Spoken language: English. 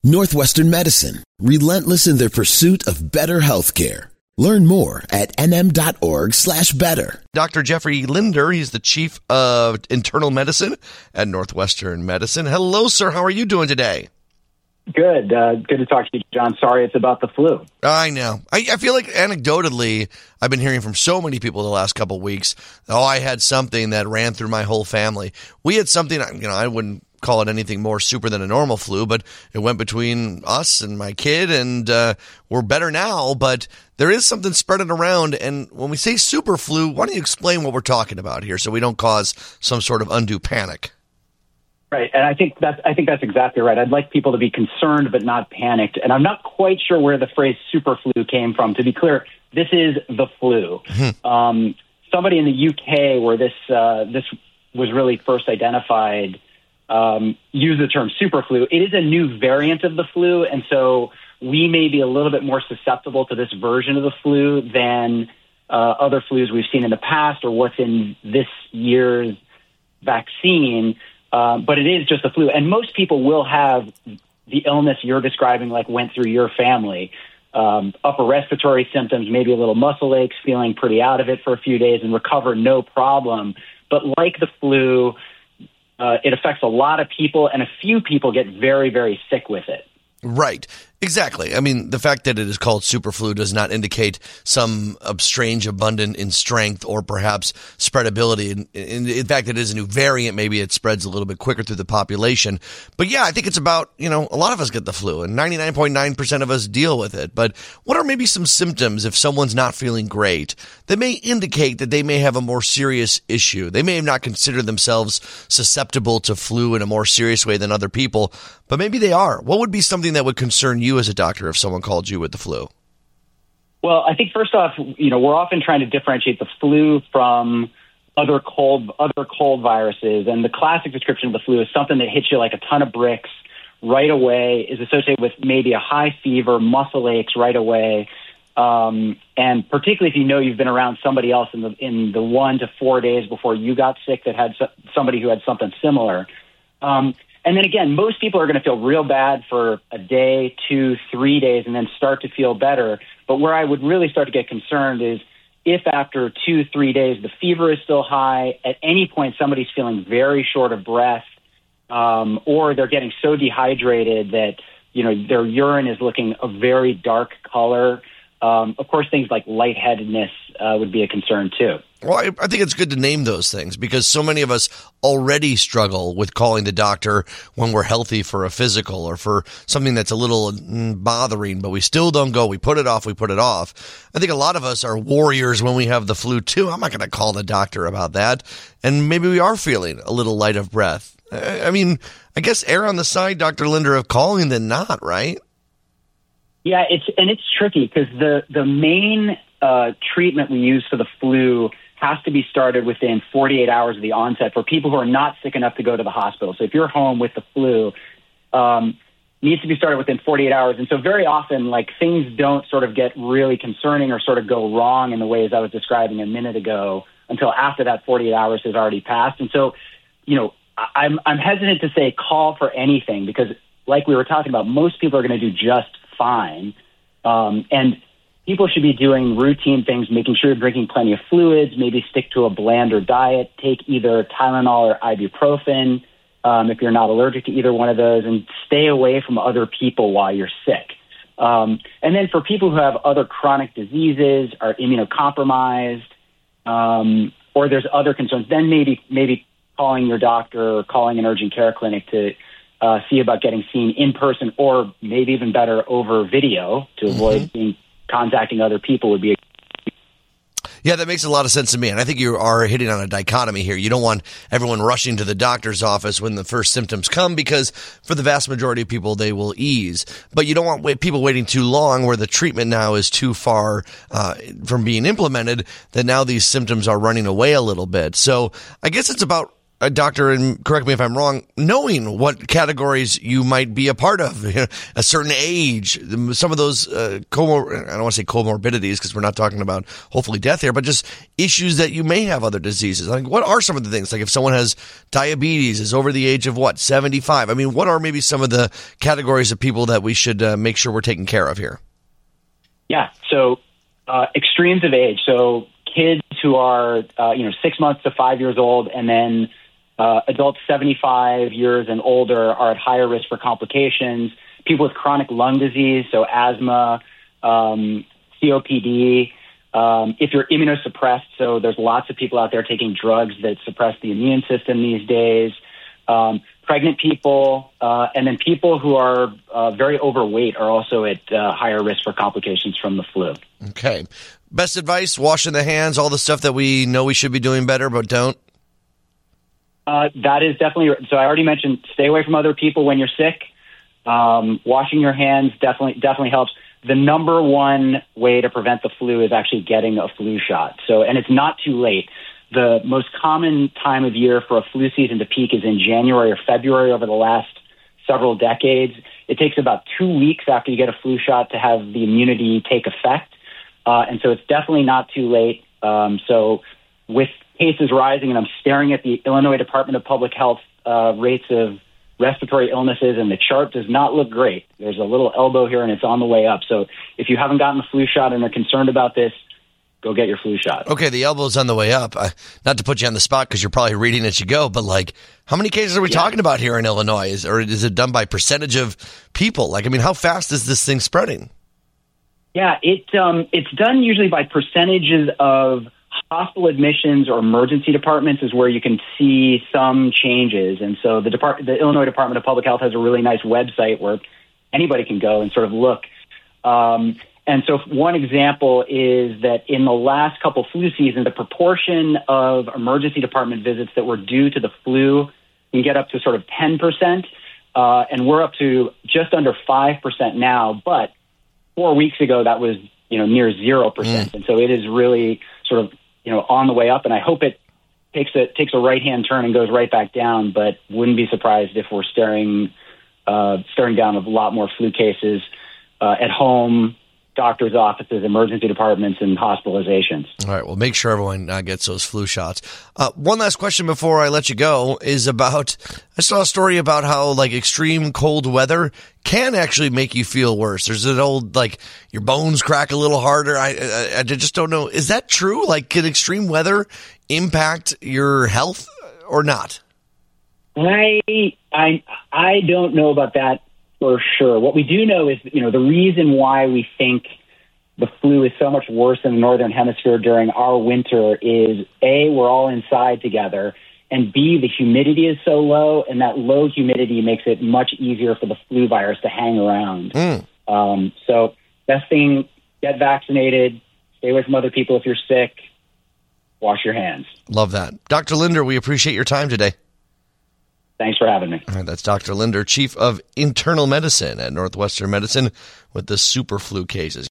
Northwestern Medicine, relentless in their pursuit of better healthcare. Learn more at nm.org/better. Dr. Jeffrey Linder, he's the chief of internal medicine at Northwestern Medicine. Hello, sir. How are you doing today? Good. Good to talk to you, John. Sorry, it's about the flu. I know. I feel like anecdotally, I've been hearing from so many people the last couple of weeks. Oh, I had something that ran through my whole family. We had something, I wouldn't call it anything more super than a normal flu, but it went between us and my kid, and we're better now, but there is something spreading around. And when we say super flu, why don't you explain what we're talking about here so we don't cause some sort of undue panic? Right, and I think that's exactly right. I'd like people to be concerned but not panicked, and I'm not quite sure where the phrase super flu came from. To be clear, this is the flu. Somebody in the UK where this was really first identified use the term super flu. It is a new variant of the flu, and so we may be a little bit more susceptible to this version of the flu than other flus we've seen in the past or what's in this year's vaccine. But it is just a flu, and most people will have the illness you're describing, like went through your family. Upper respiratory symptoms, maybe a little muscle aches, feeling pretty out of it for a few days and recover no problem. But like the flu, it affects a lot of people, and a few people get very, very sick with it. Right. Exactly. I mean, the fact that it is called superflu does not indicate some strange abundant in strength or perhaps spreadability. In fact, it is a new variant. Maybe it spreads a little bit quicker through the population. But yeah, I think it's about, a lot of us get the flu and 99.9% of us deal with it. But what are maybe some symptoms if someone's not feeling great that may indicate that they may have a more serious issue? They may have not considered themselves susceptible to flu in a more serious way than other people, but maybe they are. What would be something that would concern you as a doctor if someone called you with the flu? Well, I think first off, we're often trying to differentiate the flu from other cold viruses, and the classic description of the flu is something that hits you like a ton of bricks right away, is associated with maybe a high fever, muscle aches right away, and particularly if you've been around somebody else in the 1 to 4 days before you got sick that had somebody who had something similar. And then again, most people are going to feel real bad for a day, 2, 3 days, and then start to feel better. But where I would really start to get concerned is if after 2, 3 days the fever is still high, at any point somebody's feeling very short of breath, or they're getting so dehydrated that their urine is looking a very dark color. Of course, things like lightheadedness would be a concern too. Well, I think it's good to name those things because so many of us already struggle with calling the doctor when we're healthy for a physical or for something that's a little bothering, but we still don't go. We put it off. I think a lot of us are warriors when we have the flu too. I'm not going to call the doctor about that. And maybe we are feeling a little light of breath. I mean, I guess err on the side, Dr. Linder, of calling than not, right? Yeah, it's tricky because the main treatment we use for the flu has to be started within 48 hours of the onset for people who are not sick enough to go to the hospital. So if you're home with the flu, needs to be started within 48 hours. And so very often, things don't sort of get really concerning or sort of go wrong in the ways I was describing a minute ago until after that 48 hours has already passed. And so, I'm hesitant to say call for anything because, like we were talking about, most people are going to do just fine. And people should be doing routine things, making sure you're drinking plenty of fluids, maybe stick to a blander diet, take either Tylenol or ibuprofen if you're not allergic to either one of those, and stay away from other people while you're sick. And then for people who have other chronic diseases, are immunocompromised, or there's other concerns, then maybe calling your doctor or calling an urgent care clinic to see about getting seen in person, or maybe even better over video to avoid contacting other people would be Yeah, that makes a lot of sense to me. And I think you are hitting on a dichotomy here. You don't want everyone rushing to the doctor's office when the first symptoms come because for the vast majority of people, they will ease. But you don't want people waiting too long where the treatment now is too far from being implemented that now these symptoms are running away a little bit. So I guess it's about doctor, and correct me if I'm wrong, knowing what categories you might be a part of, a certain age, some of those, I don't want to say comorbidities because we're not talking about hopefully death here, but just issues that you may have other diseases. Like, what are some of the things? Like if someone has diabetes, is over the age of 75? I mean, what are maybe some of the categories of people that we should make sure we're taking care of here? Yeah. So extremes of age. So kids who are, 6 months to 5 years old, and then adults 75 years and older are at higher risk for complications. People with chronic lung disease, so asthma, COPD. If you're immunosuppressed, so there's lots of people out there taking drugs that suppress the immune system these days. Pregnant people, and then people who are very overweight are also at higher risk for complications from the flu. Okay. Best advice, washing the hands, all the stuff that we know we should be doing better but don't? That is definitely, so I already mentioned stay away from other people when you're sick. Washing your hands definitely helps. The number one way to prevent the flu is actually getting a flu shot. So, and it's not too late. The most common time of year for a flu season to peak is in January or February over the last several decades. It takes about 2 weeks after you get a flu shot to have the immunity take effect. And so it's definitely not too late. So with cases rising, and I'm staring at the Illinois Department of Public Health rates of respiratory illnesses, and the chart does not look great. There's a little elbow here, and it's on the way up. So if you haven't gotten the flu shot and are concerned about this, go get your flu shot. Okay, the elbow's on the way up. Not to put you on the spot because you're probably reading as you go, but how many cases are we talking about here in Illinois? Or is it done by percentage of people? How fast is this thing spreading? Yeah, it's done usually by percentages of hospital admissions or emergency departments is where you can see some changes. And so the Illinois Department of Public Health has a really nice website where anybody can go and sort of look. And so one example is that in the last couple flu seasons, the proportion of emergency department visits that were due to the flu can get up to sort of 10%. And we're up to just under 5% now. But 4 weeks ago, that was, near 0%. And so it is really sort of, on the way up. And I hope it takes a right-hand turn and goes right back down, but wouldn't be surprised if we're staring down a lot more flu cases at home, doctor's offices, emergency departments, and hospitalizations. All right. Well, make sure everyone gets those flu shots. One last question before I let you go is about, I saw a story about how extreme cold weather can actually make you feel worse. There's an old, your bones crack a little harder. I just don't know. Is that true? Can extreme weather impact your health or not? I don't know about that for sure. What we do know is, the reason why we think the flu is so much worse in the Northern Hemisphere during our winter is, A, we're all inside together, and B, the humidity is so low, and that low humidity makes it much easier for the flu virus to hang around. So best thing, get vaccinated, stay away from other people if you're sick, wash your hands. Love that. Dr. Linder, we appreciate your time today. Thanks for having me. All right, that's Dr. Linder, Chief of Internal Medicine at Northwestern Medicine with the super flu cases.